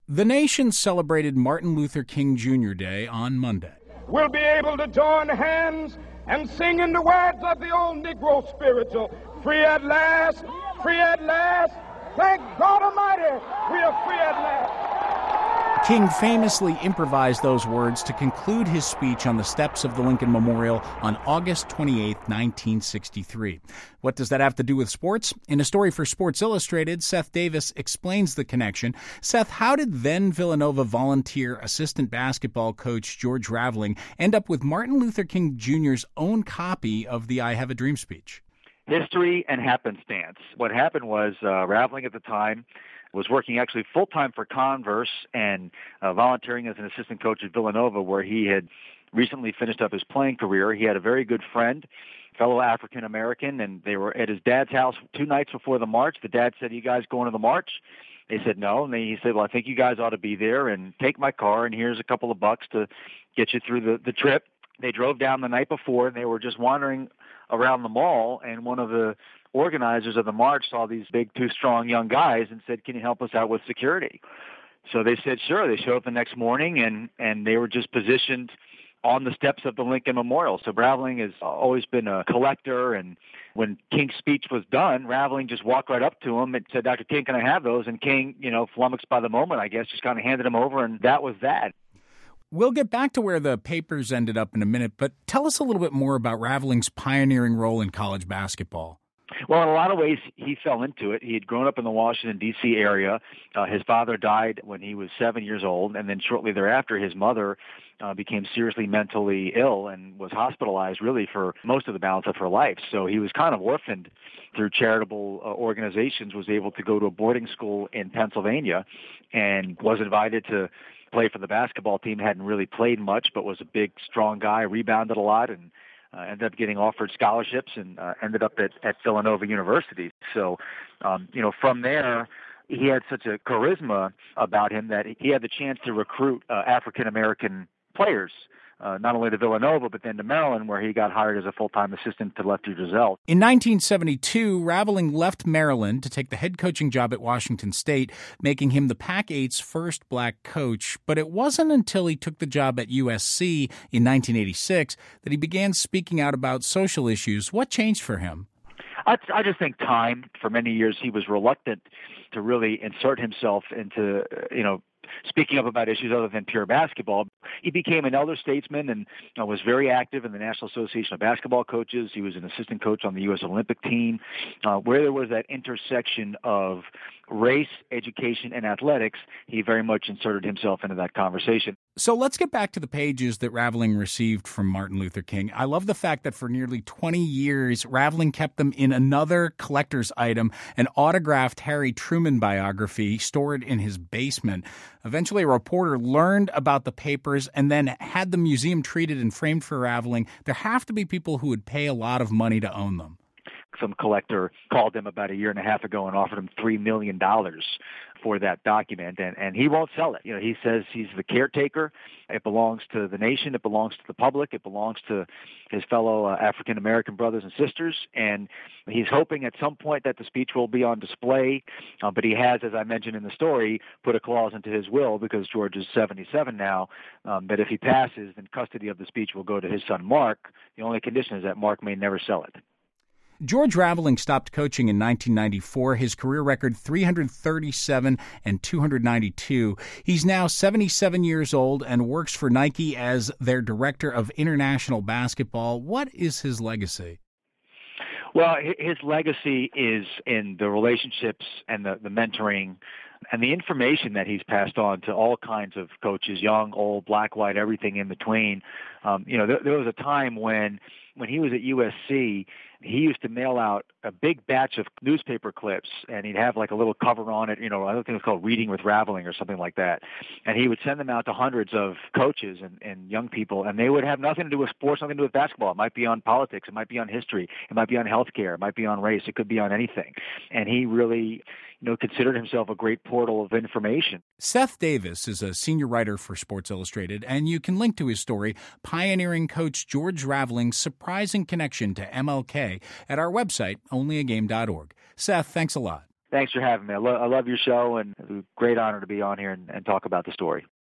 The nation celebrated Martin Luther King Jr. Day on Monday. We'll be able to join hands and sing in the words of the old Negro spiritual, free at last, free at last. Thank God Almighty, we are free at last. King famously improvised those words to conclude his speech on the steps of the Lincoln Memorial on August 28, 1963. What does that have to do with sports? In a story for Sports Illustrated, Seth Davis explains the connection. Seth, how did then Villanova volunteer assistant basketball coach George Raveling end up with Martin Luther King Jr.'s own copy of the I Have a Dream speech? History and happenstance. What happened was Raveling at the time was working actually full-time for Converse and volunteering as an assistant coach at Villanova, where he had recently finished up his playing career. He had a very good friend, fellow African-American, and they were at his dad's house 2 nights before the march. The dad said, "You guys going to the march?" They said no, and he said, "Well, I think you guys ought to be there, and take my car, and here's a couple of bucks to get you through the trip." They drove down the night before, and they were just wandering around the mall, and one of the organizers of the march saw these big, 2 strong young guys and said, "Can you help us out with security?" So they said, sure. They showed up the next morning, and they were just positioned on the steps of the Lincoln Memorial. So Raveling has always been a collector, and when King's speech was done, Raveling just walked right up to him and said, "Dr. King, can I have those?" And King, flummoxed by the moment, I guess, just kind of handed them over, and that was that. We'll get back to where the papers ended up in a minute, but tell us a little bit more about Raveling's pioneering role in college basketball. Well, in a lot of ways, he fell into it. He had grown up in the Washington, D.C. area. His father died when he was 7 years old, and then shortly thereafter, his mother became seriously mentally ill and was hospitalized really for most of the balance of her life. So he was kind of orphaned through charitable organizations, was able to go to a boarding school in Pennsylvania, and was invited to play for the basketball team. Hadn't really played much, but was a big, strong guy, rebounded a lot, and ended up getting offered scholarships and ended up at Villanova University. So, from there, he had such a charisma about him that he had the chance to recruit African-American players, not only to Villanova, but then to Maryland, where he got hired as a full-time assistant to Lefty Driesell. In 1972, Raveling left Maryland to take the head coaching job at Washington State, making him the Pac-8's first black coach. But it wasn't until he took the job at USC in 1986 that he began speaking out about social issues. What changed for him? I just think time. For many years, he was reluctant to really insert himself into, speaking up about issues other than pure basketball. He became an elder statesman and was very active in the National Association of Basketball Coaches. He was an assistant coach on the U.S. Olympic team, where there was that intersection of race, education, and athletics. He very much inserted himself into that conversation. So let's get back to the pages that Raveling received from Martin Luther King. I love the fact that for nearly 20 years, Raveling kept them in another collector's item, an autographed Harry Truman biography stored in his basement. Eventually, a reporter learned about the papers and then had the museum treated and framed for Raveling. There have to be people who would pay a lot of money to own them. Some collector called him about a year and a half ago and offered him $3 million for that document, and he won't sell it. He says he's the caretaker. It belongs to the nation. It belongs to the public. It belongs to his fellow African-American brothers and sisters, and he's hoping at some point that the speech will be on display, but he has, as I mentioned in the story, put a clause into his will, because George is 77 now, that if he passes, then custody of the speech will go to his son Mark. The only condition is that Mark may never sell it. George Raveling stopped coaching in 1994. His career record, 337 and 292. He's now 77 years old and works for Nike as their director of international basketball. What is his legacy? Well, his legacy is in the relationships and the mentoring and the information that he's passed on to all kinds of coaches, young, old, black, white, everything in between. There was a time when he was at USC, he used to mail out a big batch of newspaper clips, and he'd have like a little cover on it. I don't think it was called Reading with Raveling or something like that. And he would send them out to hundreds of coaches and young people, and they would have nothing to do with sports, nothing to do with basketball. It might be on politics. It might be on history. It might be on healthcare. It might be on race. It could be on anything. And he really considered himself a great portal of information. Seth Davis is a senior writer for Sports Illustrated, and you can link to his story, Pioneering Coach George Raveling's Surprising Connection to MLK, at our website, onlyagame.org. Seth, thanks a lot. Thanks for having me. I love your show, and it's a great honor to be on here and talk about the story.